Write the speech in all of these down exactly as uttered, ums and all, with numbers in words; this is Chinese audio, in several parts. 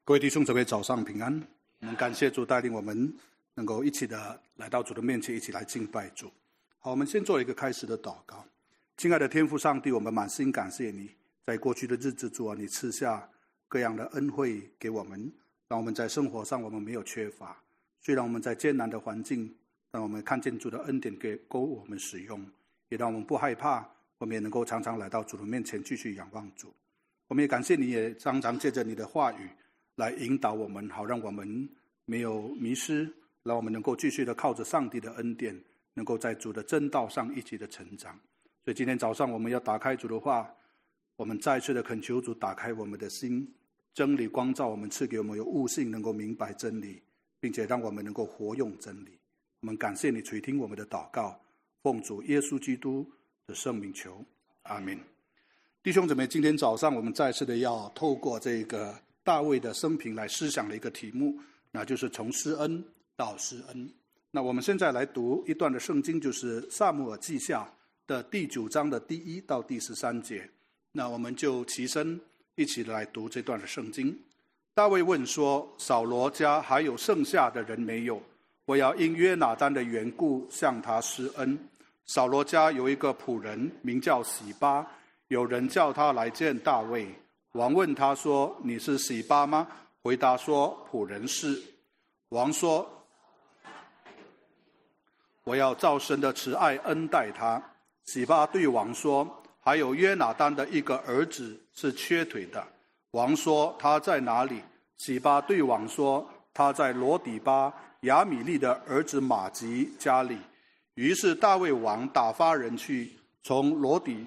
各位弟兄姊妹早上平安，我们感谢主带领我们能够一起的来到主的面前，一起来敬拜主。好，我们先做一个开始的祷告。亲爱的天父上帝，我们满心感谢你，在过去的日子主啊，你赐下各样的恩惠给我们，让我们在生活上我们没有缺乏。虽然我们在艰难的环境，让我们看见主的恩典给够我们使用，也让我们不害怕，我们也能够常常来到主的面前继续仰望主。我们也感谢你，也常常借着你的话语来引导我们，好让我们没有迷失，让我们能够继续的靠着上帝的恩典，能够在主的真道上一起的成长。所以今天早上我们要打开主的话，我们再次的恳求主打开我们的心，真理光照我们，赐给我们有悟性，能够明白真理，并且让我们能够活用真理。我们感谢你垂听我们的祷告，奉主耶稣基督的圣名求，阿们。弟兄姊妹，今天早上我们再次的要透过这个大卫的生平来思想的一个题目，那就是从施恩到施恩。那我们现在来读一段的圣经，就是撒母耳记下的第九章的第一到第十三节。那我们就起身一起来读这段的圣经。大卫问说，扫罗家还有剩下的人没有？我要因约拿单的缘故向他施恩。扫罗家有一个仆人名叫洗巴，有人叫他来见大卫。王问他说，你是洗巴吗？回答说，仆人是。王说，我要照神的慈爱恩待他。洗巴对王说，还有约拿单的一个儿子是缺腿的。王说，他在哪里？洗巴对王说，他在罗底巴亚米利的儿子马吉家里。于是大卫王打发人去，从罗底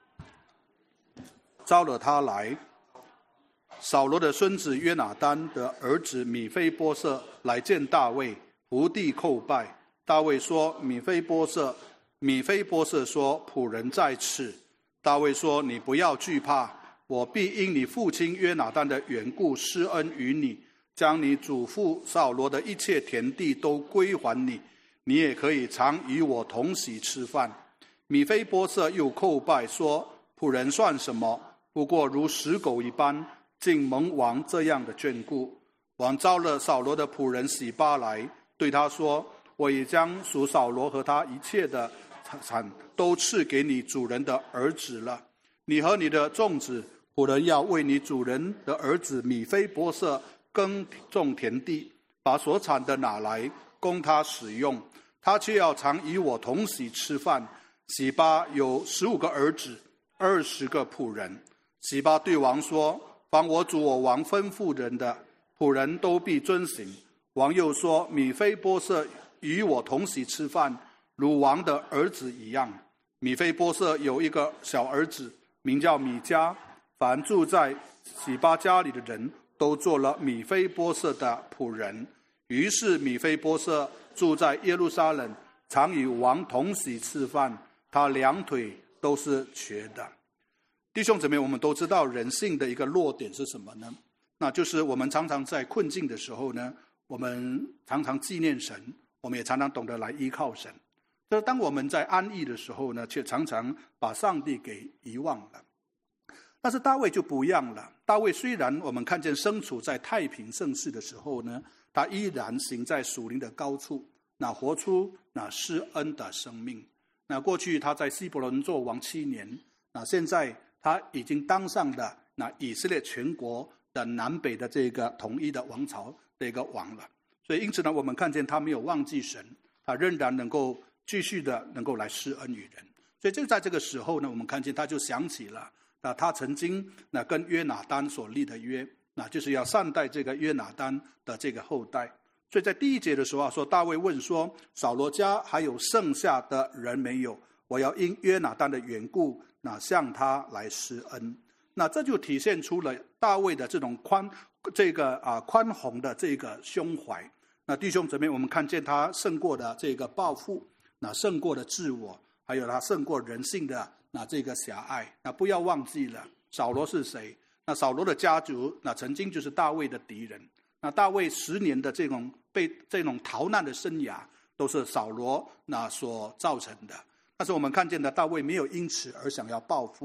招了他来。扫罗的孙子约拿单的儿子米非波设来见大卫，伏地叩拜。大卫说，米非波设。米非波设说，仆人在此。大卫说，你不要惧怕，我必因你父亲约拿单的缘故施恩于你，将你祖父扫罗的一切田地都归还你，你也可以常与我同席吃饭。米非波设又叩拜说，仆人算什么？不过如死狗一般，竟蒙王这样的眷顾。王召了扫罗的仆人洗巴来，对他说，我已将属扫罗和他一切的产都赐给你主人的儿子了。你和你的众子，仆人要为你主人的儿子米非波设耕种田地，把所产的拿来供他使用，他却要常与我同席吃饭。洗巴有十五个儿子，二十个仆人。洗巴对王说，凡我主我王吩咐人的，仆人都必遵行。王又说，米非波设与我同席吃饭，如王的儿子一样。米非波设有一个小儿子，名叫米迦。凡住在洗巴家里的人都做了米非波设的仆人。于是米非波设住在耶路撒冷，常与王同席吃饭，他两腿都是瘸的。弟兄姊妹，我们都知道人性的一个弱点是什么呢？那就是我们常常在困境的时候呢，我们常常纪念神，我们也常常懂得来依靠神。但是当我们在安逸的时候呢，却常常把上帝给遗忘了。但是大卫就不一样了。大卫虽然我们看见身处在太平盛世的时候呢，他依然行在属灵的高处，那活出那施恩的生命。那过去他在希伯伦做王七年，那现在他已经当上了那以色列全国的南北的这个统一的王朝的一个王了。所以因此呢，我们看见他没有忘记神，他仍然能够继续的能够来施恩于人。所以就在这个时候呢，我们看见他就想起了那他曾经那跟约拿单所立的约，那就是要善待这个约拿单的这个后代。所以在第一节的时候说，大卫问说，扫罗家还有剩下的人没有？我要因约拿单的缘故，那向他来施恩。那这就体现出了大卫的这种宽这个啊宽宏的这个胸怀。那弟兄姊妹，我们看见他胜过的这个抱负，那胜过的自我，还有他胜过人性的那这个狭隘。那不要忘记了扫罗是谁？那扫罗的家族那曾经就是大卫的敌人。那大卫十年的这种被这种逃难的生涯，都是扫罗那所造成的。但是我们看见的大卫没有因此而想要报复，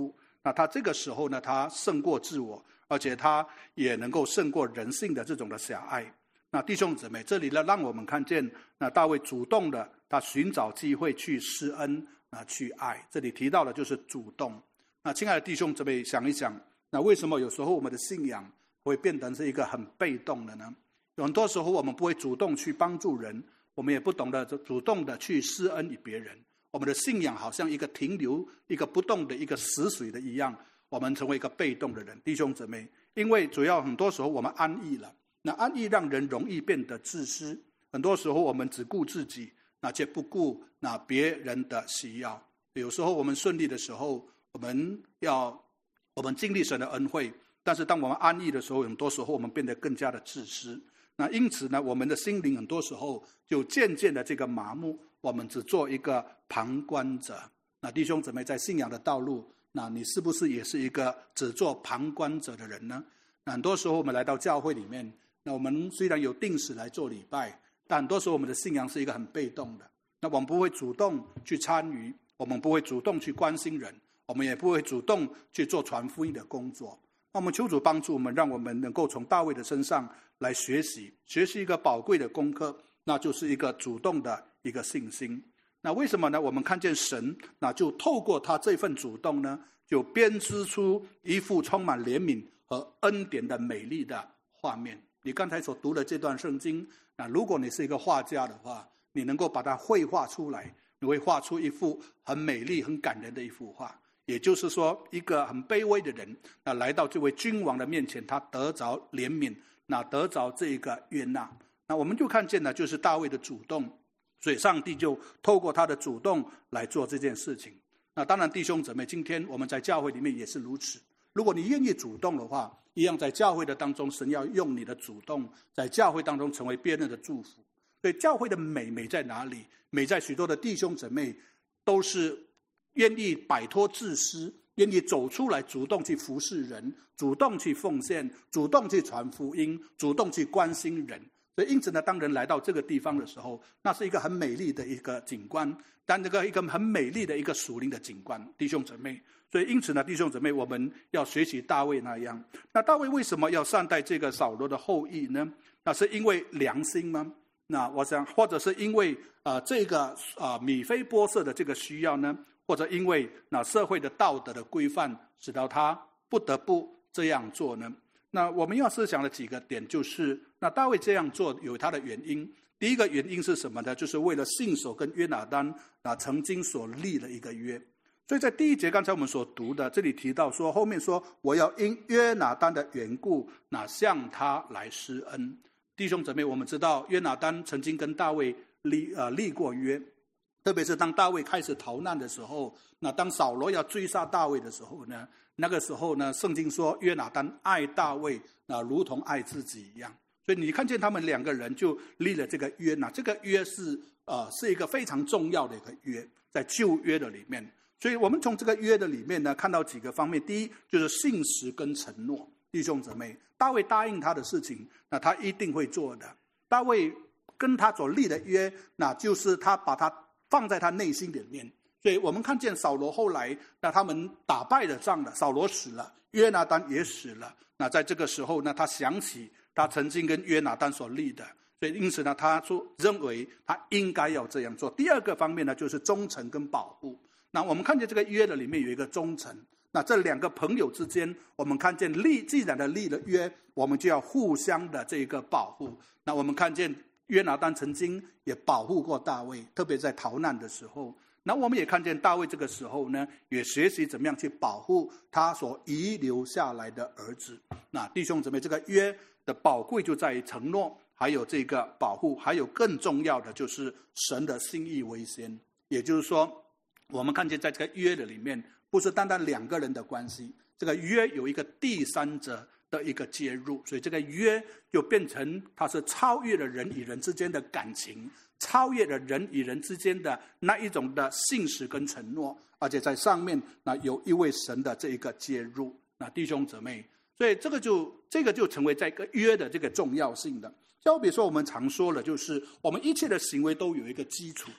那他这个时候呢，他胜过自我，而且他也能够胜过人性的这种的狭隘。那弟兄姊妹，这里呢，让我们看见那大卫主动的，他寻找机会去施恩，啊，去爱。这里提到的就是主动。那亲爱的弟兄姊妹，想一想，那为什么有时候我们的信仰会变成是一个很被动的呢？有很多时候我们不会主动去帮助人，我们也不懂得主动的去施恩于别人。我们的信仰好像一个停留、一个不动的一个死水的一样，我们成为一个被动的人。弟兄姊妹，因为主要很多时候我们安逸了，那安逸让人容易变得自私。很多时候我们只顾自己，那却不顾那别人的需要。有时候我们顺利的时候，我们要我们经历神的恩惠，但是当我们安逸的时候，很多时候我们变得更加的自私。那因此呢，我们的心灵很多时候就渐渐的这个麻木，我们只做一个旁观者。那弟兄姊妹，在信仰的道路，那你是不是也是一个只做旁观者的人呢？那很多时候我们来到教会里面，那我们虽然有定时来做礼拜，但很多时候我们的信仰是一个很被动的。那我们不会主动去参与，我们不会主动去关心人，我们也不会主动去做传福音的工作。那我们求主帮助我们，让我们能够从大卫的身上来学习，学习一个宝贵的功课，那就是一个主动的一个信心。那为什么呢？我们看见神，那就透过他这份主动呢，就编织出一幅充满怜悯和恩典的美丽的画面。你刚才所读的这段圣经，那如果你是一个画家的话，你能够把它绘画出来，你会画出一幅很美丽、很感人的一幅画。也就是说，一个很卑微的人，那来到这位君王的面前，他得着怜悯，那得着这个悦纳。那我们就看见呢，就是大卫的主动，所以上帝就透过他的主动来做这件事情。那当然，弟兄姊妹，今天我们在教会里面也是如此。如果你愿意主动的话，一样在教会的当中，神要用你的主动，在教会当中成为别人的祝福。所以教会的美美在哪里？美在许多的弟兄姊妹都是愿意摆脱自私，愿意走出来，主动去服侍人，主动去奉献，主动去传福音，主动去关心人。所以因此呢，当人来到这个地方的时候，那是一个很美丽的一个景观，但这个一个很美丽的一个属灵的景观，弟兄姊妹。所以因此呢，弟兄姊妹，我们要学习大卫那样。那大卫为什么要善待这个扫罗的后裔呢？那是因为良心吗？那我想，或者是因为呃这个呃米非波设的这个需要呢？或者因为那社会的道德的规范使到他不得不这样做呢？那我们要思想的几个点就是，那大卫这样做有他的原因。第一个原因是什么呢？就是为了信守跟约拿单那曾经所立的一个约。所以在第一节刚才我们所读的，这里提到说，后面说我要因约拿单的缘故，那向他来施恩。弟兄姊妹，我们知道约拿单曾经跟大卫立呃立过约。特别是当大卫开始逃难的时候，那当扫罗要追杀大卫的时候呢，那个时候呢，圣经说约拿单爱大卫，那如同爱自己一样。所以你看见他们两个人就立了这个约，那这个约是呃是一个非常重要的一个约，在旧约的里面。所以我们从这个约的里面呢，看到几个方面。第一就是信实跟承诺。弟兄姊妹，大卫答应他的事情，那他一定会做的。大卫跟他所立的约，那就是他把他放在他内心里面。所以我们看见扫罗后来，那他们打败了仗了，扫罗死了，约拿单也死了。那在这个时候呢，他想起他曾经跟约拿单所立的，所以因此呢，他说认为他应该要这样做。第二个方面呢，就是忠诚跟保护。那我们看见这个约的里面有一个忠诚，那这两个朋友之间，我们看见立既然的立了约，我们就要互相的这个保护。那我们看见约拿单曾经也保护过大卫，特别在逃难的时候。那我们也看见大卫这个时候呢，也学习怎么样去保护他所遗留下来的儿子。那弟兄姊妹，这个约的宝贵就在于承诺，还有这个保护，还有更重要的就是神的心意为先。也就是说，我们看见在这个约的里面，不是单单两个人的关系，这个约有一个第三者的一个介入，所以这个约就变成它是超越了人与人之间的感情，超越了人与人之间的那一种的信实跟承诺，而且在上面那有一位神的这一个介入。那弟兄姊妹，所以这个就这个就成为这个约的这个重要性的。就比如说我们常说了，就是我们一切的行为都有一个基础。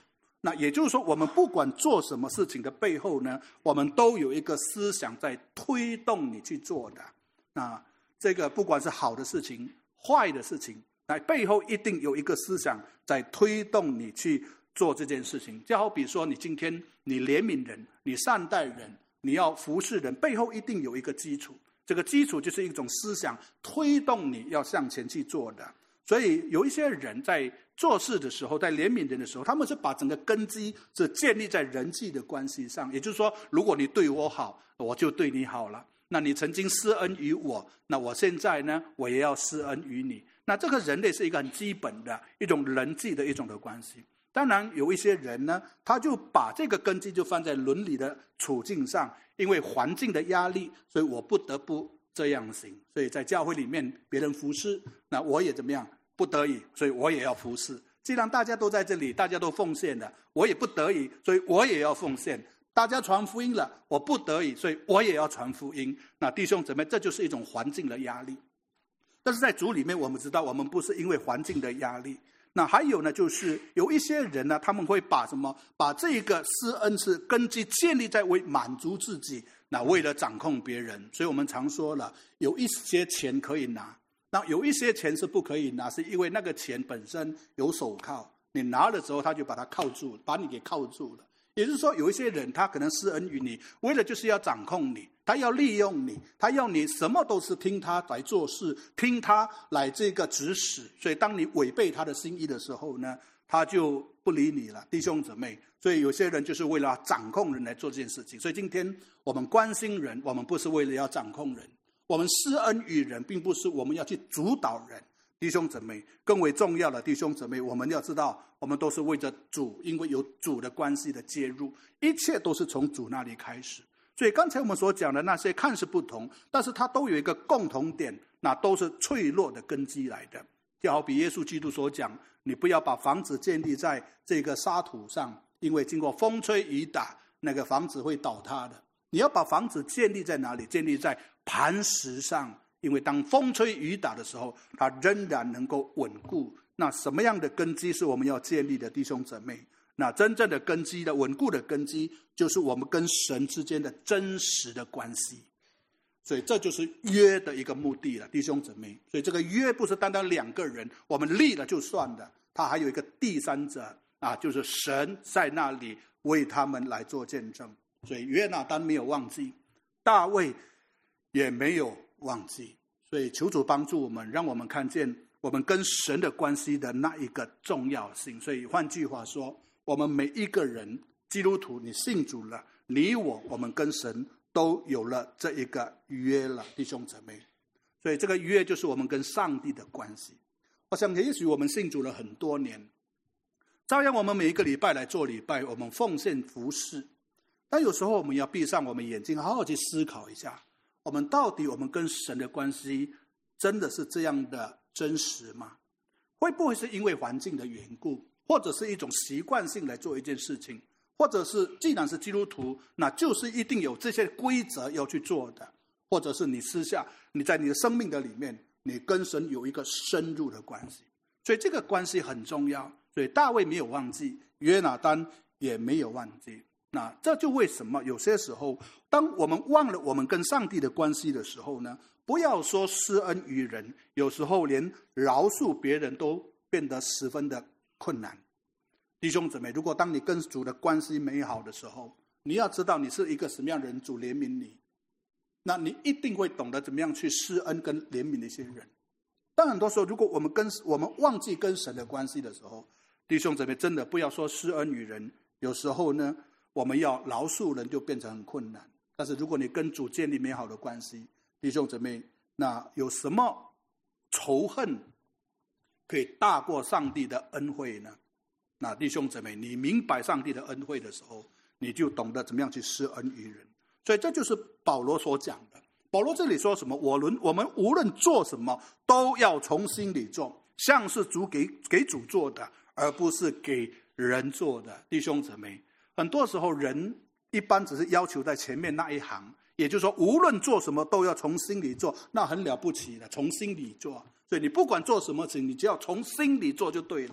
那也就是说，我们不管做什么事情的背后呢，我们都有一个思想在推动你去做的。那这个不管是好的事情、坏的事情，那背后一定有一个思想在推动你去做这件事情。就好比说，你今天你怜悯人，你善待人，你要服侍人，背后一定有一个基础。这个基础就是一种思想推动你要向前去做的。所以有一些人在做事的时候，在怜悯人的时候，他们是把整个根基是建立在人际的关系上。也就是说，如果你对我好，我就对你好了。那你曾经施恩于我，那我现在呢，我也要施恩于你。那这个人类是一个很基本的一种人际的一种的关系。当然有一些人呢，他就把这个根基就放在伦理的处境上，因为环境的压力，所以我不得不这样行。所以在教会里面别人服侍，那我也怎么样，不得已，所以我也要服侍。既然大家都在这里，大家都奉献了，我也不得已，所以我也要奉献。大家传福音了，我不得已，所以我也要传福音。那弟兄姊妹，这就是一种环境的压力。但是在主里面，我们知道我们不是因为环境的压力。那还有呢，就是有一些人呢，他们会把什么，把这个施恩是根基建立在为满足自己，那为了掌控别人。所以我们常说了，有一些钱可以拿，那有一些钱是不可以拿，是因为那个钱本身有手铐，你拿的时候他就把它铐住，把你给铐住了。也就是说，有一些人他可能施恩于你，为了就是要掌控你，他要利用你，他要你什么都是听他来做事，听他来这个指使。所以当你违背他的心意的时候呢，他就不理你了，弟兄姊妹。所以有些人就是为了掌控人来做这件事情。所以今天我们关心人，我们不是为了要掌控人，我们施恩于人，并不是我们要去主导人。弟兄姊妹，更为重要的弟兄姊妹，我们要知道，我们都是为着主，因为有主的关系的介入，一切都是从主那里开始。所以刚才我们所讲的那些看似不同，但是它都有一个共同点，那都是脆弱的根基来的。就好比耶稣基督所讲，你不要把房子建立在这个沙土上，因为经过风吹雨打，那个房子会倒塌的。你要把房子建立在哪里？建立在磐石上，因为当风吹雨打的时候，它仍然能够稳固。那什么样的根基是我们要建立的，弟兄姊妹？那真正的根基的稳固的根基，就是我们跟神之间的真实的关系。所以这就是约的一个目的了，弟兄姊妹。所以这个约不是单单两个人我们立了就算的，它还有一个第三者啊，就是神在那里为他们来做见证。所以约拿单没有忘记，大卫也没有忘记。所以求主帮助我们，让我们看见我们跟神的关系的那一个重要性。所以换句话说，我们每一个人基督徒，你信主了，你我我们跟神都有了这一个约了，弟兄姊妹。所以这个约就是我们跟上帝的关系。我想也许我们信主了很多年，照样我们每一个礼拜来做礼拜，我们奉献服事，但有时候我们要闭上我们眼睛，好好去思考一下，我们到底我们跟神的关系真的是这样的真实吗？会不会是因为环境的缘故，或者是一种习惯性来做一件事情，或者是既然是基督徒，那就是一定有这些规则要去做的，或者是你私下你在你的生命的里面，你跟神有一个深入的关系。所以这个关系很重要。所以大卫没有忘记，约拿单也没有忘记。那这就为什么有些时候当我们忘了我们跟上帝的关系的时候呢，不要说施恩于人，有时候连饶恕别人都变得十分的困难。弟兄姊妹，如果当你跟主的关系美好的时候，你要知道你是一个什么样的人，主怜悯你，那你一定会懂得怎么样去施恩跟怜悯的一些人。但很多时候如果我们跟我们忘记跟神的关系的时候，弟兄姊妹，真的不要说施恩于人，有时候呢我们要饶恕人就变成很困难。但是如果你跟主建立美好的关系，弟兄姊妹，那有什么仇恨可以大过上帝的恩惠呢？那弟兄姊妹，你明白上帝的恩惠的时候，你就懂得怎么样去施恩于人。所以这就是保罗所讲的。保罗这里说什么？我论我们无论做什么，都要从心里做，像是主给给主做的，而不是给人做的。弟兄姊妹，很多时候人一般只是要求在前面那一行，也就是说无论做什么都要从心里做，那很了不起的，从心里做。所以你不管做什么事情，你只要从心里做就对了。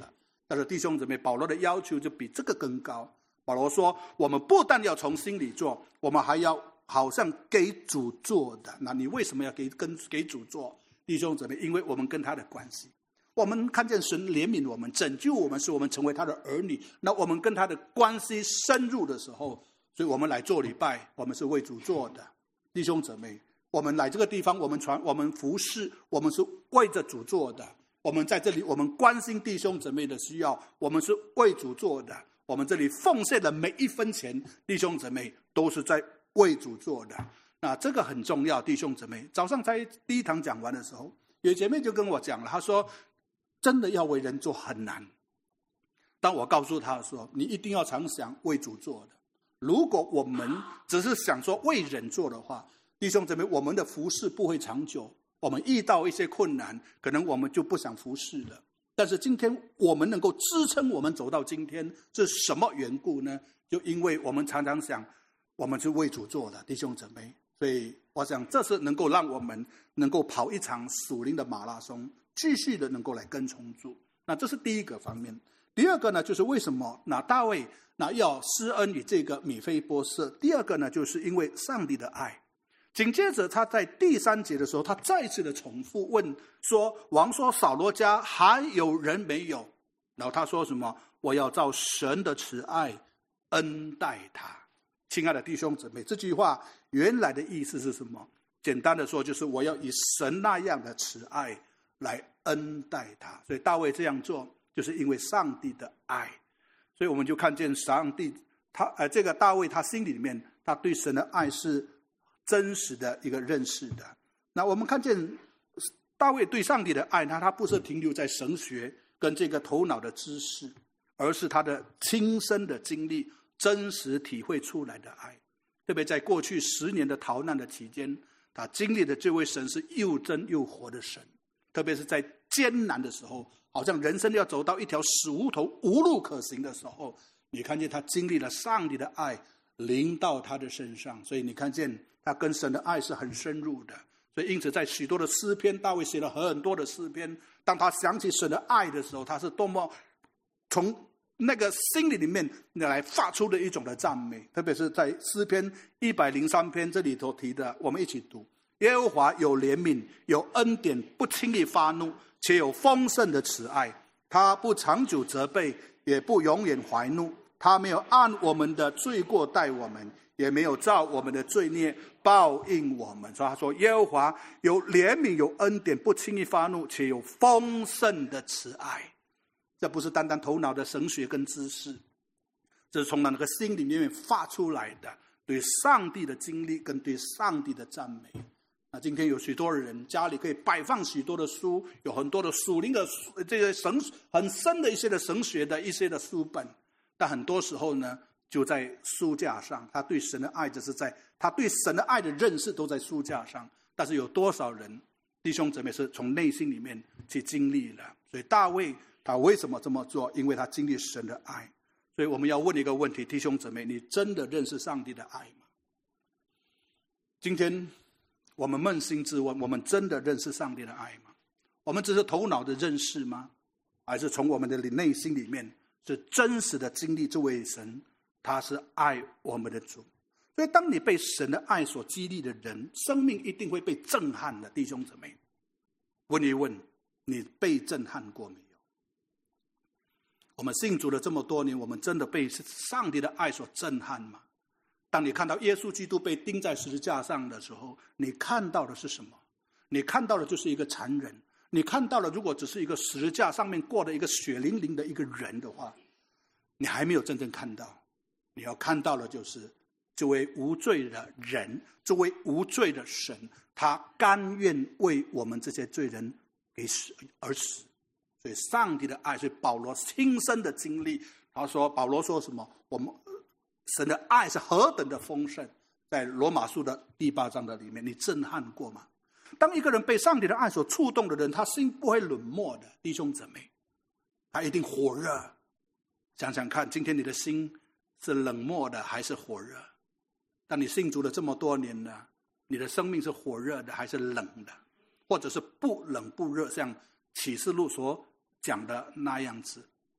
但是弟兄姊妹，保罗的要求就比这个更高。保罗说，我们不但要从心里做，我们还要好像给主做的。那你为什么要给跟给主做？弟兄姊妹，因为我们跟他的关系，我们看见神怜悯我们，拯救我们，使我们成为他的儿女。那我们跟他的关系深入的时候，所以我们来做礼拜，我们是为主做的。弟兄姊妹，我们来这个地方，我们传，我们服侍，我们是为着主做的。我们在这里，我们关心弟兄姊妹的需要，我们是为主做的。我们这里奉献的每一分钱，弟兄姊妹都是在为主做的。那这个很重要，弟兄姊妹。早上在第一堂讲完的时候，有姐妹就跟我讲了，她说真的要为人做很难。但我告诉她说，你一定要常想为主做的。如果我们只是想说为人做的话，弟兄姊妹，我们的服事不会长久。我们遇到一些困难，可能我们就不想服侍了。但是今天我们能够支撑我们走到今天，是什么缘故呢？就因为我们常常想，我们是为主做的，弟兄姊妹。所以我想这是能够让我们能够跑一场属灵的马拉松，继续的能够来跟从主。那这是第一个方面。第二个呢，就是为什么那大卫那要施恩于这个米非波设。第二个呢，就是因为上帝的爱。紧接着他在第三节的时候，他再次的重复问说，王说扫罗家还有人没有？然后他说什么？我要照神的慈爱恩待他。亲爱的弟兄姊妹，这句话原来的意思是什么？简单的说，就是我要以神那样的慈爱来恩待他。所以大卫这样做，就是因为上帝的爱。所以我们就看见上帝，他呃，这个大卫他心里面，他对神的爱是真实的一个认识的。那我们看见大卫对上帝的爱，他他不是停留在神学跟这个头脑的知识，而是他的亲身的经历，真实体会出来的爱。特别在过去十年的逃难的期间，他经历的这位神是又真又活的神。特别是在艰难的时候，好像人生要走到一条死胡同无路可行的时候，你看见他经历了上帝的爱临到他的身上。所以你看见他跟神的爱是很深入的。所以因此在许多的诗篇，大卫写了很多的诗篇，当他想起神的爱的时候，他是多么从那个心里里面来发出的一种的赞美。特别是在诗篇一百零三篇这里头提的，我们一起读：耶和华有怜悯，有恩典，不轻易发怒，且有丰盛的慈爱。他不长久责备，也不永远怀怒。他没有按我们的罪过待我们，也没有照我们的罪孽报应我们。所以他说，耶和华有怜悯，有恩典，不轻易发怒，且有丰盛的慈爱。这不是单单头脑的神学跟知识，这是从那个心里面发出来的对上帝的经历跟对上帝的赞美。那今天有许多人家里可以摆放许多的书，有很多的属灵的这些神很深的一些的神学的一些的书本，但很多时候呢，就在书架上。他对神的爱，就是在他对神的爱的认识都在书架上，但是有多少人弟兄姊妹是从内心里面去经历了？所以大卫他为什么这么做？因为他经历神的爱。所以我们要问一个问题，弟兄姊妹，你真的认识上帝的爱吗？今天我们扪心自问，我们真的认识上帝的爱吗？我们只是头脑的认识吗？还是从我们的内心里面是真实的经历这位神，他是爱我们的主。所以当你被神的爱所激励的人，生命一定会被震撼的。弟兄姊妹，问一问，你被震撼过没有？我们信主了这么多年，我们真的被上帝的爱所震撼吗？当你看到耶稣基督被钉在十字架上的时候，你看到的是什么？你看到的就是一个残忍。你看到了，如果只是一个十字架上面过的一个血淋淋的一个人的话，你还没有真正看到。你要看到的就是这位无罪的人，这位无罪的神，他甘愿为我们这些罪人给死而死。所以上帝的爱是保罗亲身的经历。他说，保罗说什么？我们神的爱是何等的丰盛，在罗马书的第八章的里面，你震撼过吗？当一个人被上帝的爱所触动的人，他心不会冷漠的，弟兄姊妹，他一定火热。想想看，今天你的心是冷漠的还是火热？当你信主了这么多年了，你的生命是火热的还是冷的？或者是不冷不热，像启示录所讲的那样子？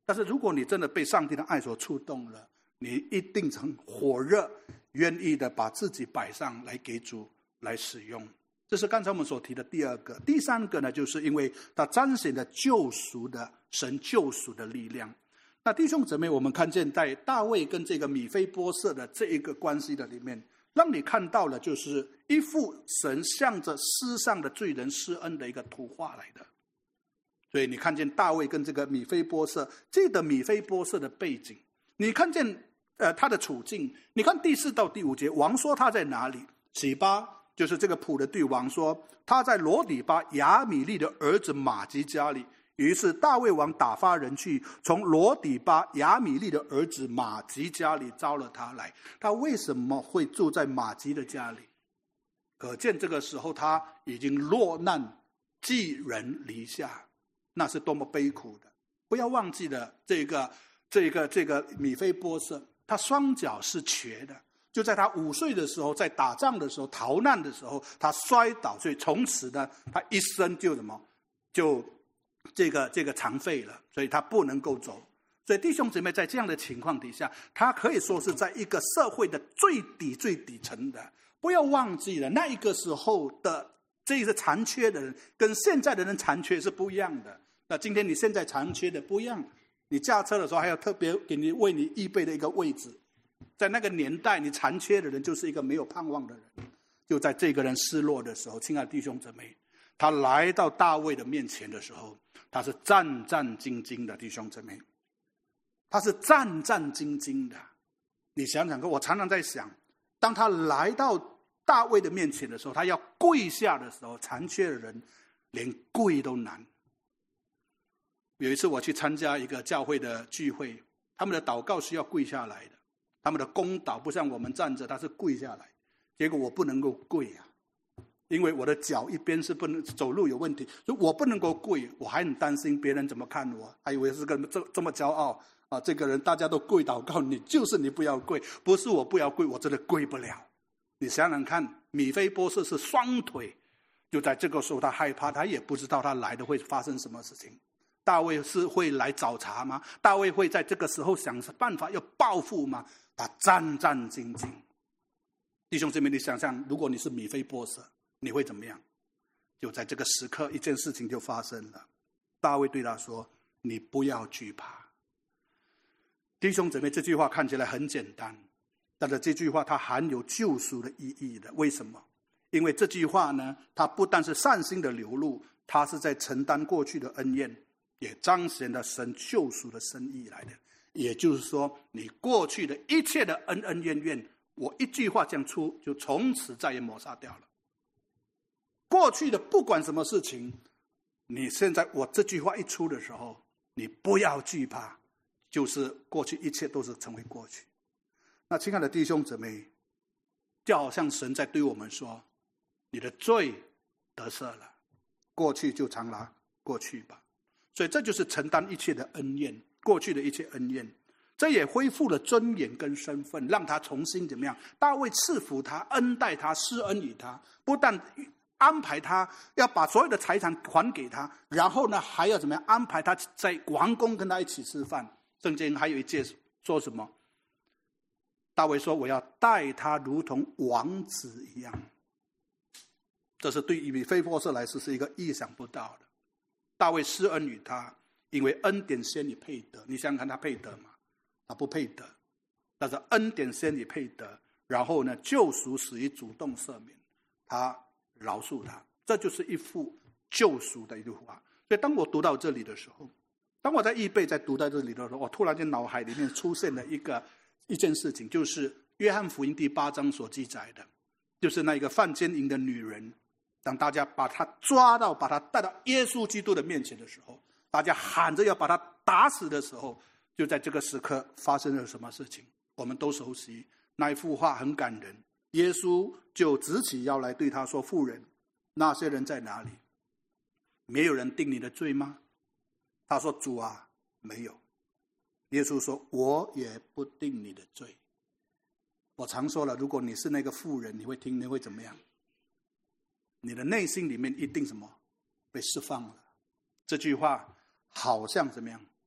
但是如果你真的被上帝的爱所触动了，你一定很火热，愿意的把自己摆上来给主来使用。这是刚才我们所提的第二个。第三个呢，就是因为它彰显了救赎的神救赎的力量。那弟兄姊妹，我们看见在大卫跟这个米非波设的这一个关系的里面，让你看到了就是一幅神向着世上的罪人施恩的一个图画来的。所以你看见大卫跟这个米非波设，这个米非波设的背景，你看见呃他的处境。你看第四到第五节，王说他在哪里？洗巴就是这个仆人对王说，他在罗底巴亚米利的儿子马吉家里。于是大卫王打发人去，从罗底巴亚米利的儿子马吉家里招了他来。他为什么会住在马吉的家里？可见这个时候他已经落难，寄人篱下，那是多么悲苦的。不要忘记了这个这个这个米非波设，他双脚是瘸的，就在他五岁的时候，在打仗的时候逃难的时候，他摔倒，所以从此呢，他一生就什么就这个这个残废了，所以他不能够走。所以弟兄姊妹，在这样的情况底下，他可以说是在一个社会的最底最底层的。不要忘记了，那一个时候的这个残缺的人跟现在的人残缺是不一样的。那今天你现在残缺的不一样，你驾车的时候还要特别给你为你预备的一个位置。在那个年代，你残缺的人就是一个没有盼望的人。就在这个人失落的时候，亲爱的弟兄姊妹，他来到大卫的面前的时候，他是战战兢兢的。弟兄姊妹，他是战战兢兢的。你想想看，我常常在想，当他来到大卫的面前的时候，他要跪下的时候，残缺的人连跪都难。有一次我去参加一个教会的聚会，他们的祷告是要跪下来的，他们的公祷不像我们站着，他是跪下来。结果我不能够跪啊，因为我的脚一边是不能走路有问题，所以我不能够跪。我还很担心别人怎么看我，还以为是个这这么骄傲啊，这个人大家都跪祷告，你就是你不要跪。不是我不要跪，我真的跪不了。你想想看，米非波设是双腿，就在这个时候他害怕，他也不知道他来的会发生什么事情。大卫是会来找茬吗？大卫会在这个时候想办法要报复吗？他战战兢兢。弟兄姊妹，你想想，如果你是米非波设，你会怎么样？就在这个时刻，一件事情就发生了。大卫对他说：“你不要惧怕。”弟兄姊妹，这句话看起来很简单，但是这句话它含有救赎的意义的。为什么？因为这句话呢，它不但是善心的流露，它是在承担过去的恩怨，也彰显了神救赎的深意来的。也就是说，你过去的一切的恩恩怨怨，我一句话这样出，就从此再也抹杀掉了。过去的不管什么事情，你现在我这句话一出的时候，你不要惧怕，就是过去一切都是成为过去。那亲爱的弟兄姊妹，就好像神在对我们说，你的罪得赦了，过去就常拿过去吧。所以这就是承担一切的恩怨，过去的一切恩怨。这也恢复了尊严跟身份，让他重新怎么样？大卫赐福他，恩待他，施恩于他，不但安排他要把所有的财产还给他，然后呢还要怎么样？安排他在王宫跟他一起吃饭。圣经还有一节说什么？大卫说：“我要待他如同王子一样。”这是对于米非波设来说是一个意想不到的。大卫施恩于他，因为恩典先于配得。你想想看，他配得吗？他不配得。但是恩典先于配得，然后呢，救赎始于主动赦免，他饶恕他。这就是一幅救赎的一句话。所以当我读到这里的时候，当我在预备在读到这里的时候，我突然间脑海里面出现了一个一件事情，就是约翰福音第八章所记载的，就是那个犯奸淫的女人，当大家把她抓到，把她带到耶稣基督的面前的时候，大家喊着要把她打死的时候，就在这个时刻发生了什么事情？我们都熟悉那一幅画，很感人。耶稣就直起腰来对他说：“妇人，那些人在哪里？没有人定你的罪吗？”他说：“主啊，没有。”耶稣说：“我也不定你的罪。”我常说了，如果你是那个妇人，你会听，你会怎么样？你的内心里面一定什么被释放了。这句话好像怎么样？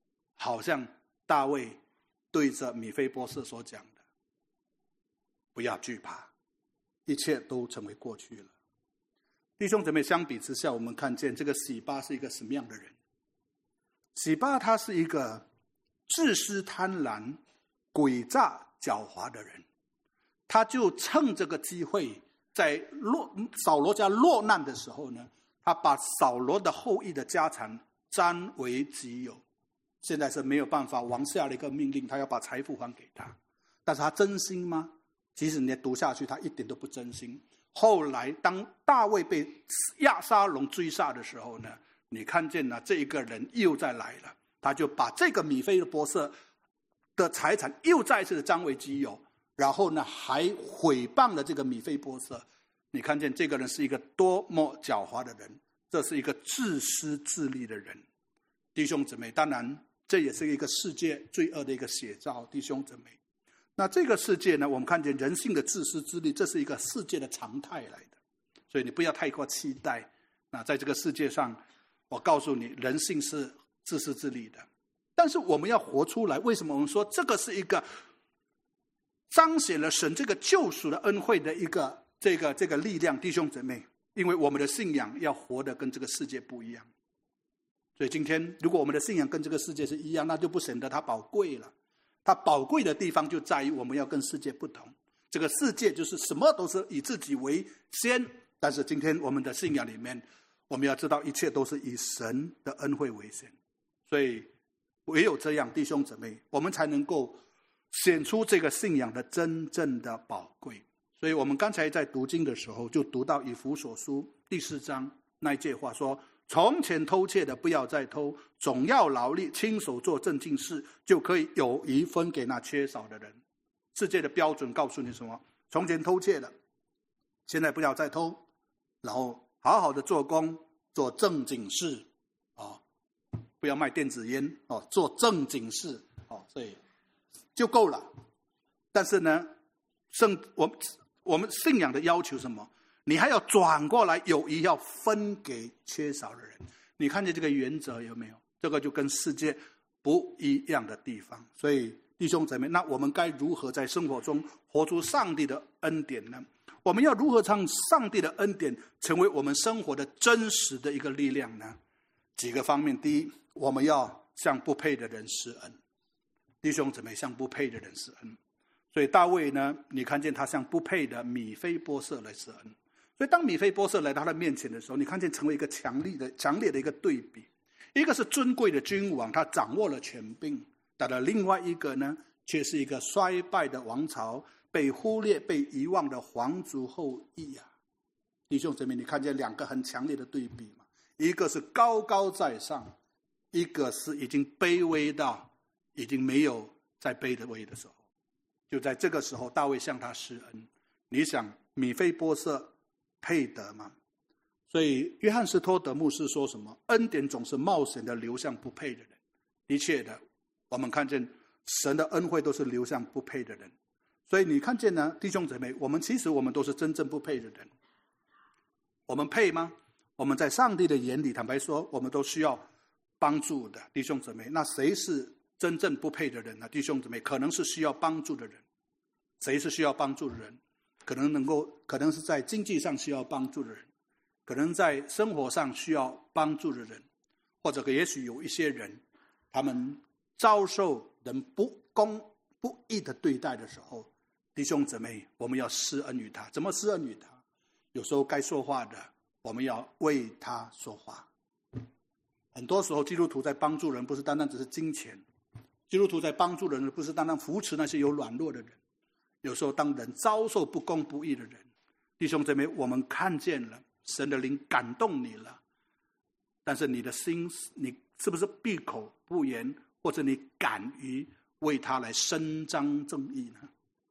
好像大卫对着米非波设所讲的，不要惧怕，一切都成为过去了。弟兄姊妹，相比之下，我们看见这个洗巴是一个什么样的人？洗巴他是一个自私贪婪、诡诈狡猾的人，他就趁这个机会，在落扫罗家落难的时候呢，他把扫罗的后裔的家产占为己有。现在是没有办法，王下了一个命令，他要把财富还给他，但是他真心吗？其实你读下去，他一点都不真心。后来当大卫被押沙龙追杀的时候呢，你看见了这一个人又再来了，他就把这个米非波设的财产又再一次的占为己有，然后呢还毁谤了这个米非波设。你看见这个人是一个多么狡猾的人，这是一个自私自利的人。弟兄姊妹，当然这也是一个世界罪恶的一个写照。弟兄姊妹，那这个世界呢，我们看见人性的自私自利，这是一个世界的常态来的，所以你不要太过期待。那在这个世界上，我告诉你，人性是自私自利的，但是我们要活出来。为什么我们说这个是一个彰显了神这个救赎的恩惠的一个这个这个力量？弟兄姊妹，因为我们的信仰要活得跟这个世界不一样，所以今天如果我们的信仰跟这个世界是一样，那就不显得它宝贵了。它宝贵的地方就在于我们要跟世界不同。这个世界就是什么都是以自己为先，但是今天我们的信仰里面，我们要知道一切都是以神的恩惠为先。所以唯有这样，弟兄姊妹，我们才能够显出这个信仰的真正的宝贵。所以我们刚才在读经的时候就读到以弗所书第四章那一句话说，从前偷窃的不要再偷，总要劳力亲手做正经事，就可以有余分给那缺少的人。世界的标准告诉你什么？从前偷窃的，现在不要再偷，然后好好的做工，做正经事，哦，不要卖电子烟，哦，做正经事，哦，所以就够了。但是呢，圣我们我们信仰的要求什么？你还要转过来，有余要分给缺少的人。你看见这个原则有没有？这个就跟世界不一样的地方。所以弟兄姊妹，那我们该如何在生活中活出上帝的恩典呢？我们要如何让上帝的恩典成为我们生活的真实的一个力量呢？几个方面。第一，我们要向不配的人施恩。弟兄姊妹，向不配的人施恩。所以大卫呢，你看见他向不配的米非波设来施恩。所以当米非波设来到他的面前的时候，你看见成为一个强烈的强烈的一个对比。一个是尊贵的君王，他掌握了权柄，但是另外一个呢，却是一个衰败的王朝，被忽略被遗忘的皇族后裔啊。弟兄姊妹，你看见两个很强烈的对比吗？一个是高高在上，一个是已经卑微到已经没有在卑微的时候。就在这个时候，大卫向他施恩。你想米非波设配得吗？所以约翰斯托德牧师说什么？恩典总是冒险的流向不配的人。的确的，我们看见神的恩惠都是流向不配的人。所以你看见呢，弟兄姊妹，我们其实我们都是真正不配的人。我们配吗？我们在上帝的眼里，坦白说，我们都需要帮助的，弟兄姊妹。那谁是真正不配的人呢？弟兄姊妹，可能是需要帮助的人。谁是需要帮助的人？可能能够，可能是在经济上需要帮助的人，可能在生活上需要帮助的人，或者也许有一些人，他们遭受人不公不义的对待的时候，弟兄姊妹，我们要施恩于他。怎么施恩于他？有时候该说话的，我们要为他说话。很多时候，基督徒在帮助人，不是单单只是金钱；基督徒在帮助人，不是单单扶持那些有软弱的人。有时候当人遭受不公不义的人，弟兄姊妹，我们看见了神的灵感动你了，但是你的心，你是不是闭口不言，或者你敢于为他来伸张正义呢？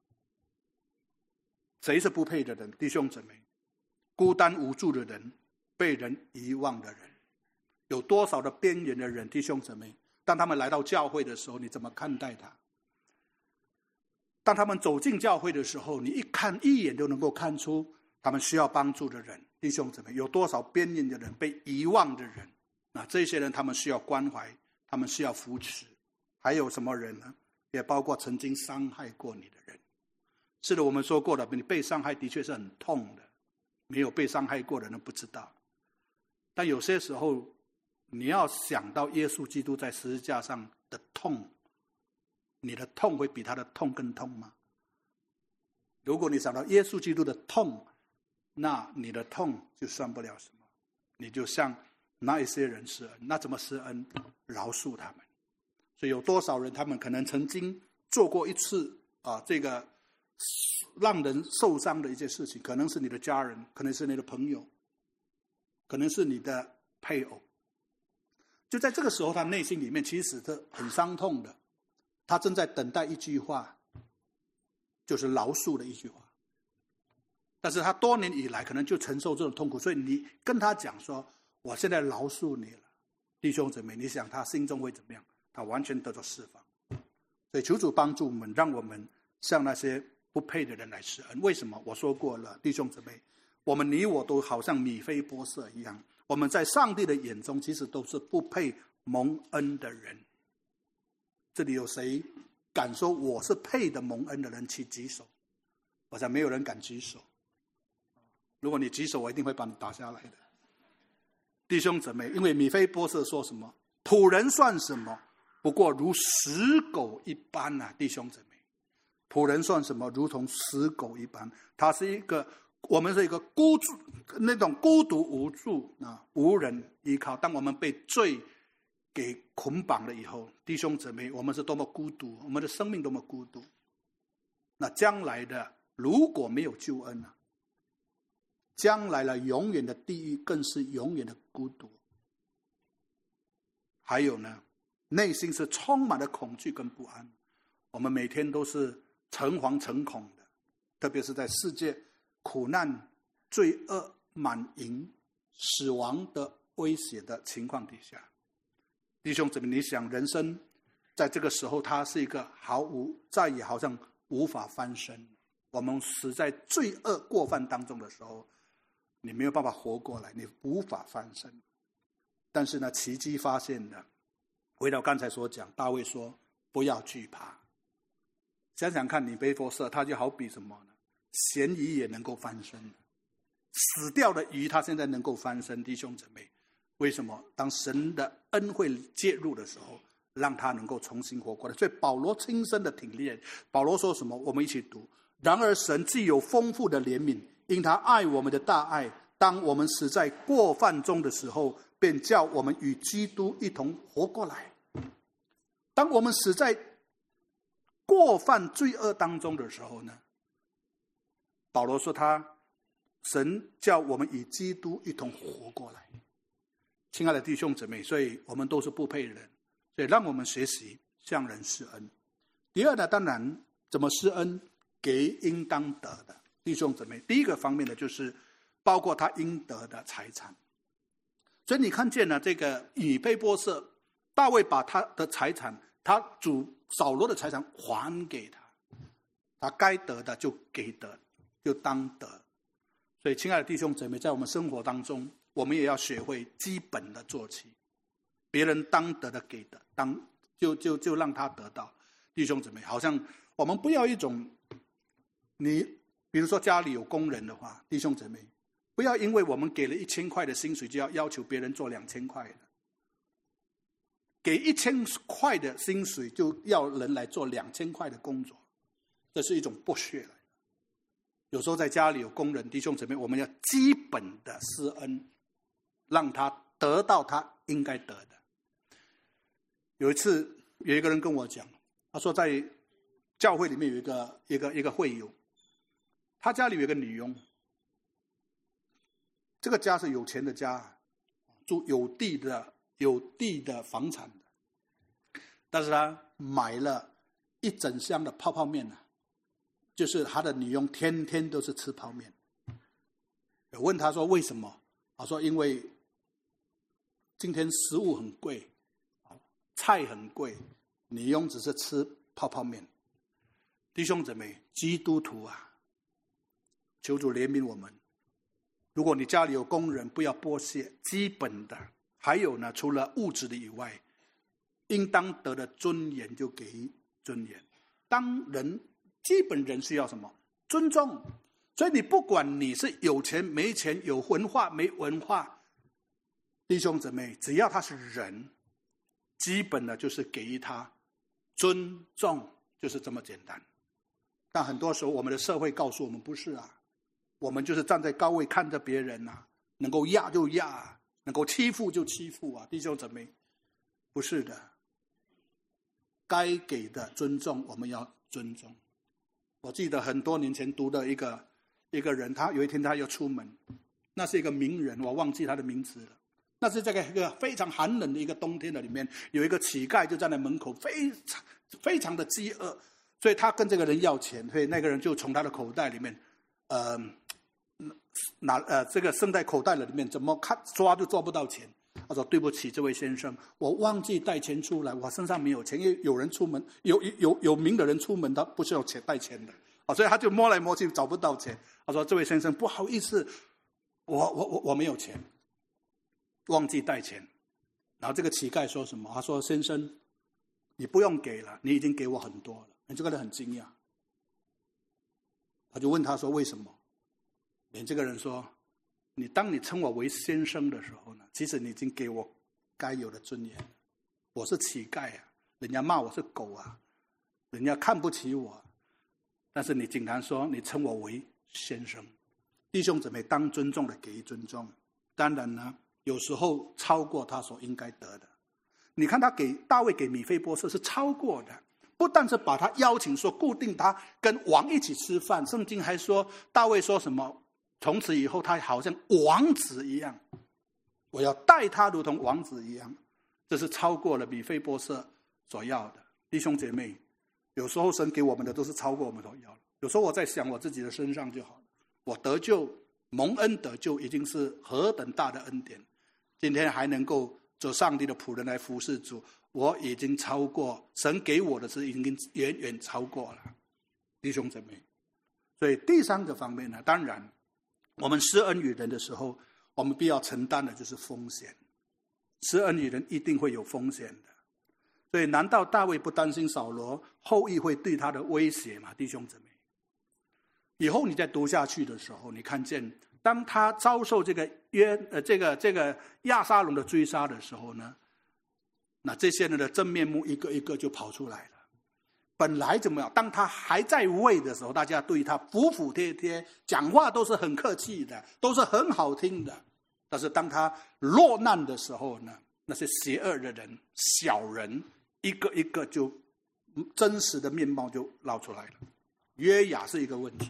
谁是不配的人？弟兄姊妹，孤单无助的人，被人遗忘的人，有多少的边缘的人？弟兄姊妹，当他们来到教会的时候，你怎么看待他？当他们走进教会的时候，你一看一眼就能够看出他们需要帮助的人。弟兄姊妹，有多少边缘的人，被遗忘的人，那这些人他们需要关怀，他们需要扶持。 还有什么人呢？也包括曾经伤害过你的人。是的，我们说过了，你被伤害的确是很痛的，没有被伤害过的人不知道。但有些时候你要想到耶稣基督在十字架上的痛，你的痛会比他的痛更痛吗？如果你想到耶稣基督的痛，那你的痛就算不了什么，你就向那一些人施恩。那怎么施恩？饶恕他们。所以有多少人他们可能曾经做过一次啊，这个让人受伤的一件事情，可能是你的家人，可能是你的朋友，可能是你的配偶。就在这个时候，他内心里面其实是很伤痛的，他正在等待一句话，就是饶恕的一句话。但是他多年以来可能就承受这种痛苦，所以你跟他讲说我现在饶恕你了，弟兄姊妹，你想他心中会怎么样？他完全得到释放。所以求主帮助我们，让我们向那些不配的人来施恩。为什么？我说过了，弟兄姊妹，我们你我都好像米非波设一样，我们在上帝的眼中其实都是不配蒙恩的人。这里有谁敢说我是配的蒙恩的人？去举手。我想没有人敢举手。如果你举手，我一定会把你打下来的。弟兄姊妹，因为米非波设说什么？仆人算什么？不过如死狗一般啊，弟兄姊妹，仆人算什么？如同死狗一般。他是一个，我们是一个孤注，那种孤独无助啊，无人依靠。当我们被罪给捆绑了以后，弟兄姊妹，我们是多么孤独，我们的生命多么孤独。那将来的如果没有救恩啊，将来了永远的地狱更是永远的孤独。还有呢，内心是充满了恐惧跟不安，我们每天都是诚惶诚恐的，特别是在世界苦难、罪恶满盈、死亡的威胁的情况底下。弟兄姊妹，你想人生在这个时候，它是一个毫无再也好像无法翻身。我们死在罪恶过犯当中的时候，你没有办法活过来，你无法翻身。但是呢，奇迹发现了，回到刚才所讲，大卫说不要惧怕。想想看，米非波设他就好比什么呢？咸鱼也能够翻身，死掉的鱼他现在能够翻身。弟兄姊妹，为什么？当神的恩惠介入的时候，让他能够重新活过来。所以保罗亲身的体验，保罗说什么？我们一起读。然而神既有丰富的怜悯，因他爱我们的大爱，当我们死在过犯中的时候，便叫我们与基督一同活过来。当我们死在过犯罪恶当中的时候呢，保罗说他神叫我们与基督一同活过来。亲爱的弟兄姊妹，所以我们都是不配的人，所以让我们学习向人施恩。第二呢，当然怎么施恩？给应当得的。弟兄姊妹，第一个方面呢，就是包括他应得的财产。所以你看见了这个米非波设，大卫把他的财产，他主扫罗的财产还给他，他该得的就给得，就当得。所以亲爱的弟兄姊妹，在我们生活当中，我们也要学会基本的做起，别人当得的给的，当就就就让他得到。弟兄姊妹，好像我们不要一种，你比如说家里有工人的话，弟兄姊妹，不要因为我们给了一千块的薪水，就要要求别人做两千块的。给一千块的薪水，就要人来做两千块的工作，这是一种剥削来的。有时候在家里有工人，弟兄姊妹，我们要基本的施恩，让他得到他应该得的。有一次，有一个人跟我讲，他说在教会里面有一个一个一个会友，他家里有一个女佣，这个家是有钱的家，住有地的有地的房产的，但是他买了一整箱的泡泡面呢，就是他的女佣天天都是吃泡面。我问他说为什么？他说因为今天食物很贵，菜很贵，女佣只是吃泡泡面。弟兄姊妹，基督徒啊，求主怜悯我们。如果你家里有工人，不要剥削基本的。还有呢，除了物质的以外， 应当得的尊严就给予尊严。当人基本人需要什么？尊重。所以你不管你是有钱没钱，有文化没文化，弟兄姊妹，只要他是人，基本的就是给予他尊重，就是这么简单。但很多时候我们的社会告诉我们不是啊，我们就是站在高位看着别人啊，能够压就压，能够欺负就欺负啊，弟兄姊妹，不是的。该给的尊重我们要尊重。我记得很多年前读的一个一个人，他有一天他要出门，那是一个名人，我忘记他的名字了。那是在一个非常寒冷的一个冬天的里面，有一个乞丐就站在门口，非常非常的饥饿，所以他跟这个人要钱，所以那个人就从他的口袋里面，呃，拿呃这个伸在口袋里面，怎么看抓就抓不到钱。他说：“对不起，这位先生，我忘记带钱出来，我身上没有钱。因为有人出门，有有有名的人出门，他不需要钱带钱的啊，所以他就摸来摸去找不到钱。他说：‘这位先生，不好意思，我我我我没有钱。’忘记带钱，然后这个乞丐说什么？他说：“先生，你不用给了，你已经给我很多了。”你这个人很惊讶，他就问他说：“为什么？”连这个人说：“你当你称我为先生的时候呢，其实你已经给我该有的尊严了。我是乞丐啊，人家骂我是狗啊，人家看不起我，但是你竟然说你称我为先生。”弟兄姊妹，当尊重的给予尊重，当然呢。有时候超过他所应该得的。你看他给大卫给米非波设是超过的，不但是把他邀请说固定他跟王一起吃饭，圣经还说大卫说什么，从此以后他好像王子一样，我要待他如同王子一样，这是超过了米非波设所要的。弟兄姐妹，有时候神给我们的都是超过我们所要的。有时候我在想我自己的身上就好了，我得救蒙恩得救已经是何等大的恩典，今天还能够做上帝的仆人来服侍主，我已经超过神给我的是已经远远超过了，弟兄姊妹。所以第三个方面呢，当然我们施恩于人的时候，我们必要承担的就是风险。施恩于人一定会有风险的。所以难道大卫不担心扫罗后裔会对他的威胁吗？弟兄姊妹，以后你再读下去的时候，你看见当他遭受这个约呃这个这个亚撒龙的追杀的时候呢，那这些人的真面目一个一个就跑出来了。本来怎么样？当他还在位的时候，大家对他服服帖帖，讲话都是很客气的，都是很好听的。但是当他落难的时候呢，那些邪恶的人、小人，一个一个就真实的面貌就露出来了。约雅是一个问题，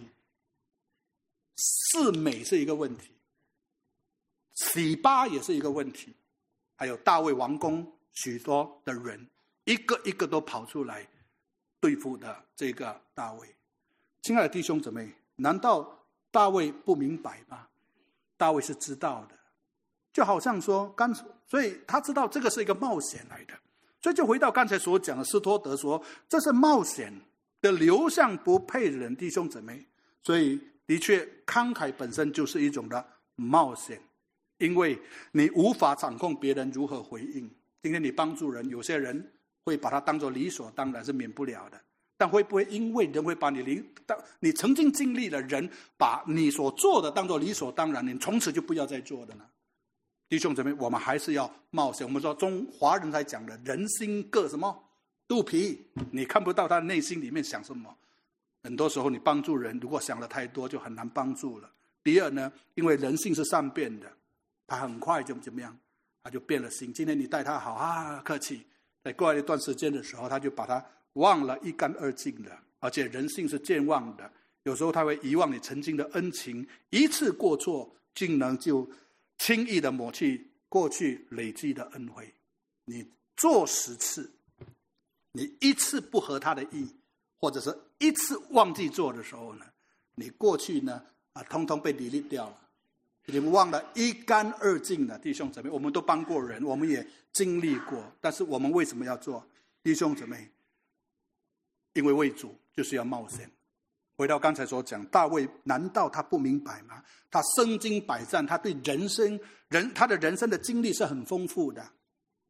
示美是一个问题，洗巴也是一个问题，还有大卫王宫许多的人，一个一个都跑出来对付的这个大卫。亲爱的弟兄姊妹，难道大卫不明白吗？大卫是知道的，就好像说刚，所以他知道这个是一个冒险来的。所以就回到刚才所讲的，斯托德说这是冒险的流向不配的人，弟兄姊妹。所以的确慷慨本身就是一种的冒险，因为你无法掌控别人如何回应。今天你帮助人，有些人会把它当作理所当然，是免不了的。但会不会因为人会把你理你曾经经历了人把你所做的当作理所当然，你从此就不要再做的呢？弟兄姊妹，我们还是要冒险。我们说中华人才讲的人心各什么肚皮，你看不到他内心里面想什么。很多时候你帮助人，如果想的太多，就很难帮助了。第二呢，因为人性是善变的，他很快就怎么样，他就变了心。今天你待他好啊，客气，在过来一段时间的时候，他就把他忘了一干二净的。而且人性是健忘的，有时候他会遗忘你曾经的恩情，一次过错竟能就轻易的抹去过去累积的恩惠。你做十次，你一次不合他的意，或者是一次忘记做的时候呢，你过去呢啊，通通被delete掉了，已经忘了一干二净了。弟兄姊妹，我们都帮过人，我们也经历过，但是我们为什么要做？弟兄姊妹，因为为主就是要冒险。回到刚才所讲，大卫难道他不明白吗？他身经百战，他对人生人他的人生的经历是很丰富的。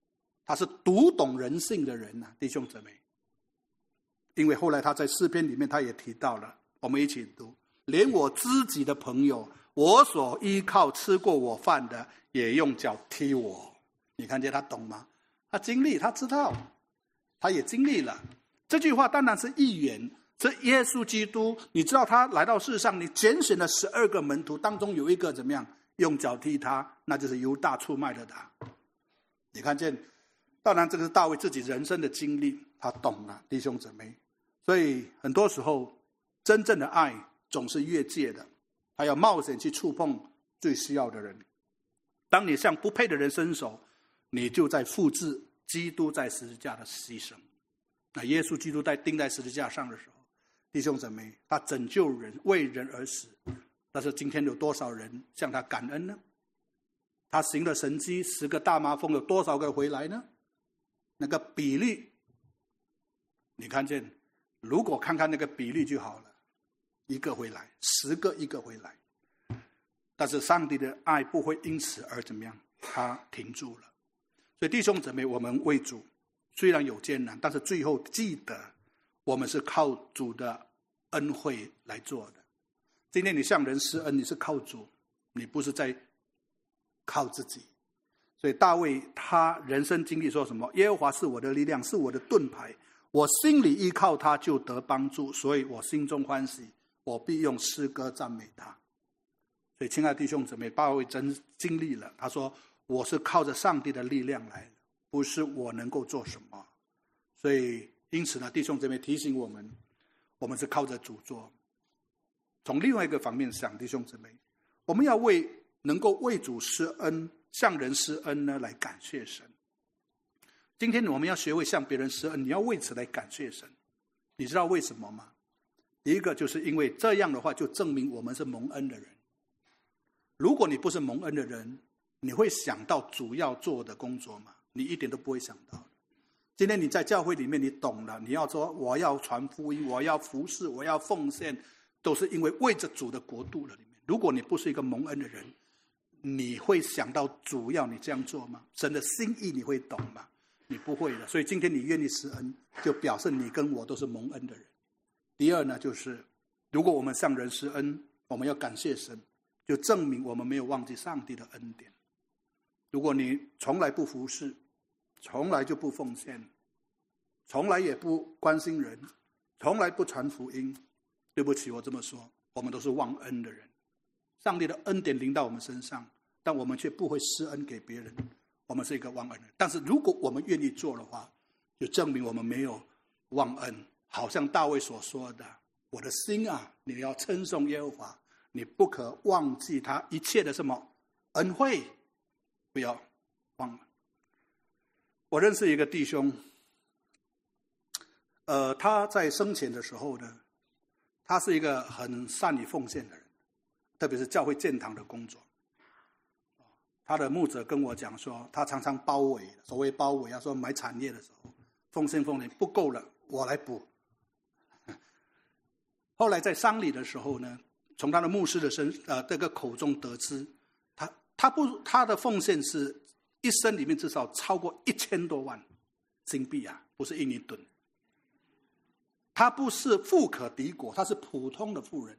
他是读懂人性的人啊，弟兄姊妹。因为后来他在诗篇里面他也提到了，我们一起读，连我知己的朋友，我所依靠吃过我饭的，也用脚踢我。你看见他懂吗？他经历，他知道，他也经历了。这句话当然是预言，这耶稣基督，你知道他来到世上，你拣选了十二个门徒，当中有一个怎么样用脚踢他，那就是犹大出卖了他。你看见，当然这个是大卫自己人生的经历，他懂了，弟兄姊妹。所以很多时候真正的爱总是越界的，还要冒险去触碰最需要的人。当你向不配的人伸手，你就在复制基督在十字架的牺牲。那耶稣基督在钉在十字架上的时候，弟兄姊妹，他拯救人，为人而死。但是今天有多少人向他感恩呢？他行了神迹，十个大麻风有多少个回来呢？那个比例，你看见，如果看看那个比例就好了，一个回来，十个一个回来。但是上帝的爱不会因此而怎么样，他停住了。所以弟兄姊妹，我们为主虽然有艰难，但是最后记得我们是靠主的恩惠来做的。今天你向人施恩，你是靠主，你不是在靠自己。所以大卫他人生经历说什么？耶和华是我的力量，是我的盾牌，我心里依靠他就得帮助，所以我心中欢喜，我必用诗歌赞美他。所以亲爱的弟兄姊妹，大卫真经历了，他说我是靠着上帝的力量来的，不是我能够做什么。所以因此呢，弟兄姊妹提醒我们，我们是靠着主做。从另外一个方面想，弟兄姊妹，我们要为能够为主施恩，向人施恩呢，来感谢神。今天我们要学会向别人施恩，你要为此来感谢神。你知道为什么吗？第一个就是因为这样的话就证明我们是蒙恩的人。如果你不是蒙恩的人，你会想到主要做的工作吗？你一点都不会想到。今天你在教会里面，你懂了，你要说我要传福音，我要服侍，我要奉献，都是因为为着主的国度了里面。如果你不是一个蒙恩的人，你会想到主要你这样做吗？神的心意你会懂吗？你不会的。所以今天你愿意施恩，就表示你跟我都是蒙恩的人。第二呢，就是如果我们向人施恩，我们要感谢神，就证明我们没有忘记上帝的恩典。如果你从来不服侍，从来就不奉献，从来也不关心人，从来不传福音，对不起，我这么说，我们都是忘恩的人。上帝的恩典临到我们身上，但我们却不会施恩给别人，我们是一个忘恩人。但是如果我们愿意做的话，就证明我们没有忘恩。好像大卫所说的，我的心啊，你要称颂耶和华，你不可忘记他一切的什么恩惠，不要忘了。我认识一个弟兄，呃，他在生前的时候呢，他是一个很善于奉献的人，特别是教会建堂的工作。他的牧者跟我讲说，他常常包围，所谓包围，他说买产业的时候，奉献奉献不够了，我来补。后来在丧礼的时候呢，从他的牧师的身呃这个口中得知，他他不他的奉献是一生里面至少超过一千多万金币啊，不是印尼盾。他不是富可敌国，他是普通的富人。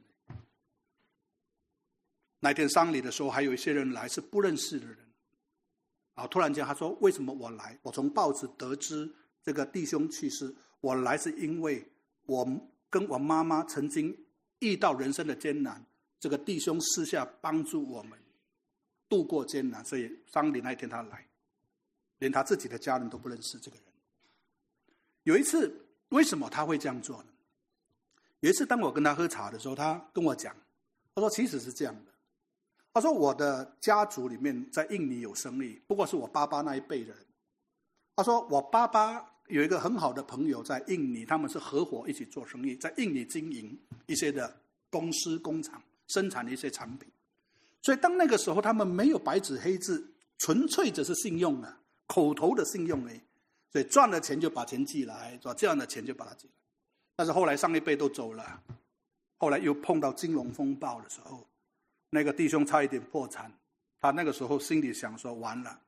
那天丧礼的时候，还有一些人来是不认识的人。啊，突然间他说：“为什么我来？我从报纸得知这个弟兄去世，我来是因为我跟我妈妈曾经遇到人生的艰难，这个弟兄私下帮助我们度过艰难，所以丧礼那一天他来，连他自己的家人都不认识这个人。”有一次，为什么他会这样做呢？有一次当我跟他喝茶的时候，他跟我讲，他说其实是这样的，他说我的家族里面在印尼有生意，不过是我爸爸那一辈的人。他说我爸爸有一个很好的朋友在印尼，他们是合伙一起做生意，在印尼经营一些的公司工厂，生产的一些产品。所以当那个时候他们没有白纸黑字，纯粹只是信用啊，口头的信用而已。所以赚了钱就把钱寄来，这样的钱就把它寄来。但是后来上一辈都走了，后来又碰到金融风暴的时候，那个弟兄差一点破产。他那个时候心里想说，完了，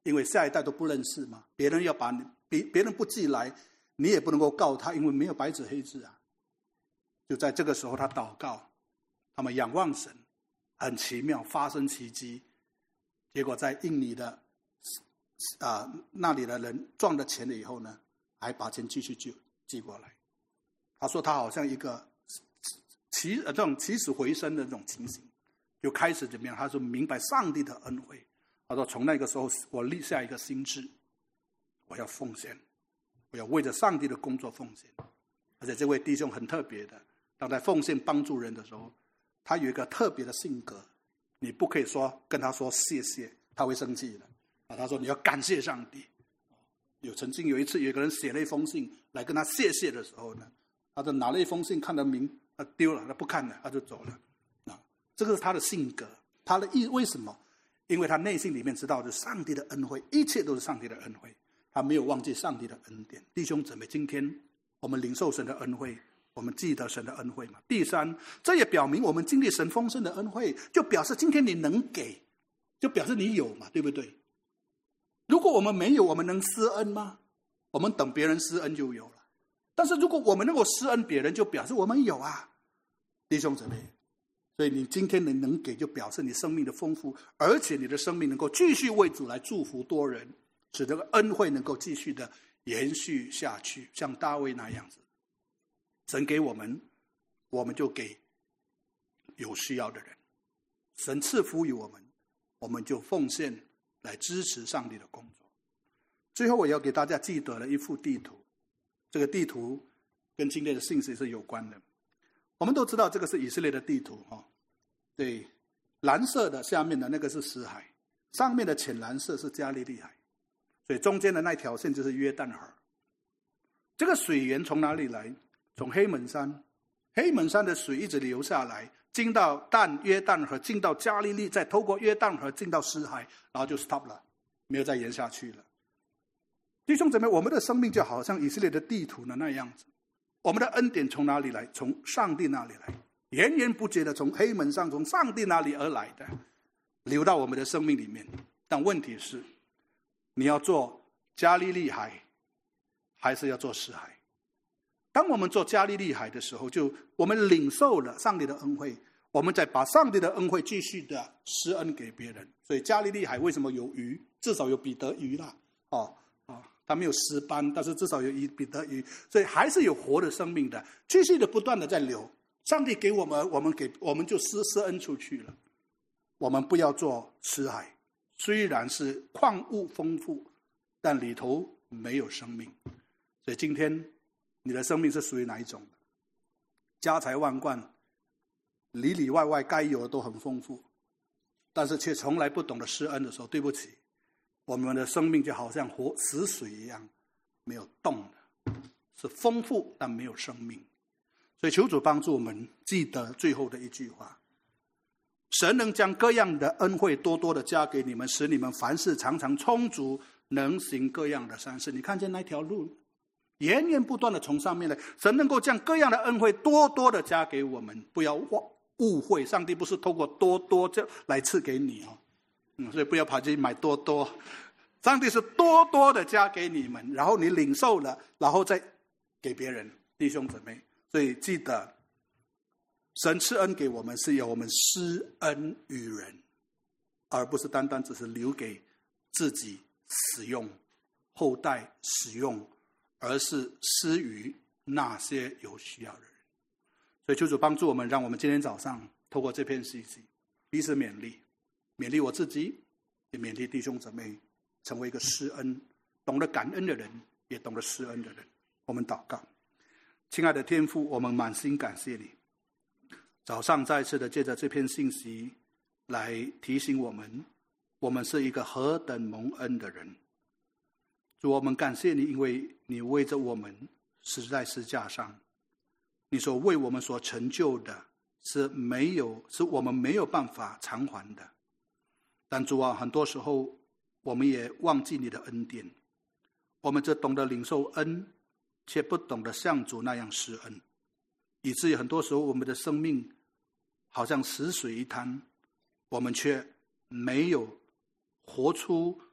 因为下一代都不认识嘛，别人要把你别别人不寄来，你也不能够告他，因为没有白纸黑字啊。就在这个时候，他祷告，他们仰望神，很奇妙，发生奇迹。结果在印尼的啊、呃、那里的人赚了钱了以后呢，还把钱继续寄寄过来。他说他好像一个起呃这种起死回生的这种情形，就开始怎么样？他说明白上帝的恩惠。他说从那个时候，我立下一个心志，我要奉献，我要为着上帝的工作奉献。而且这位弟兄很特别的，当在奉献帮助人的时候，他有一个特别的性格，你不可以说跟他说谢谢，他会生气的。啊，他说你要感谢上帝。有曾经有一次，有一个人写了一封信来跟他谢谢的时候呢，他就拿了一封信，看到名他丢了，他不看了，他就走了。啊，这个是他的性格，他的意为什么？因为他内心里面知道，就是上帝的恩惠，一切都是上帝的恩惠，他没有忘记上帝的恩典。弟兄姊妹，今天我们领受神的恩惠，我们记得神的恩惠嘛。第三，这也表明我们经历神丰盛的恩惠，就表示今天你能给，就表示你有嘛，对不对？如果我们没有，我们能施恩吗？我们等别人施恩就有了。但是如果我们能够施恩别人，就表示我们有啊，弟兄姊妹。所以你今天你能给，就表示你生命的丰富，而且你的生命能够继续为主来祝福多人，使这个恩惠能够继续的延续下去，像大卫那样子。神给我们，我们就给有需要的人；神赐福于我们，我们就奉献来支持上帝的工作。最后我要给大家记得了一幅地图，这个地图跟今天的信息是有关的。我们都知道这个是以色列的地图，对，蓝色的下面的那个是死海，上面的浅蓝色是加利利海，所以中间的那条线就是约旦河。这个水源从哪里来？从黑门山，黑门山的水一直流下来，进到但约旦河，进到加利利，再透过约旦河进到死海，然后就 stop 了，没有再延下去了。弟兄姊妹，我们的生命就好像以色列的地图的那样子。我们的恩典从哪里来？从上帝那里来，源源不绝的从黑门上，从上帝那里而来的，流到我们的生命里面。但问题是，你要做加利利海，还是要做死海？当我们做加利利海的时候，就我们领受了上帝的恩惠，我们再把上帝的恩惠继续的施恩给别人。所以加利利海为什么有鱼？至少有彼得鱼啦，哦。它没有石斑，但是至少有一彼得鱼，所以还是有活的生命的，继续的不断的在流。上帝给我们，我们给我们就施施恩出去了。我们不要做死海，虽然是矿物丰富，但里头没有生命。所以今天你的生命是属于哪一种的？家财万贯，里里外外该有的都很丰富，但是却从来不懂得施恩的时候，对不起，我们的生命就好像活死水一样，没有动的，是丰富但没有生命。所以求主帮助我们记得最后的一句话：神能将各样的恩惠多多的加给你们，使你们凡事常常充足，能行各样的善事。你看见那条路源源不断的从上面来，神能够将各样的恩惠多多的加给我们。不要误会，上帝不是透过多多来赐给你哦。嗯，所以不要跑去买多多，上帝是多多的加给你们，然后你领受了，然后再给别人，弟兄姊妹。所以记得，神赐恩给我们是要我们施恩于人，而不是单单只是留给自己使用、后代使用，而是施于那些有需要的人。所以求主帮助我们，让我们今天早上透过这篇信息彼此勉励。勉励我自己，也勉励弟兄姊妹，成为一个施恩、懂得感恩的人，也懂得施恩的人。我们祷告。亲爱的天父，我们满心感谢你，早上再次的借着这篇信息来提醒我们，我们是一个何等蒙恩的人。主，我们感谢你，因为你为着我们死在十字架上，你所为我们所成就的是没有，是我们没有办法偿还的。但主啊，很多时候我们也忘记你的恩典，我们只懂得领受恩，却不懂得像主那样施恩，以至于很多时候我们的生命好像死水一滩，我们却没有活出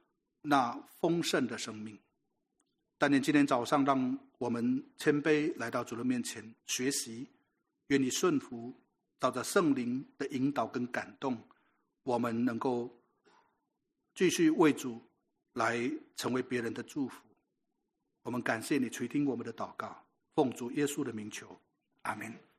那丰盛的生命。但愿今天早上让我们谦卑来到主的面前学习，愿你顺服，照着圣灵的引导跟感动，我们能够继续为主来成为别人的祝福。我们感谢你垂听我们的祷告，奉主耶稣的名求，阿们。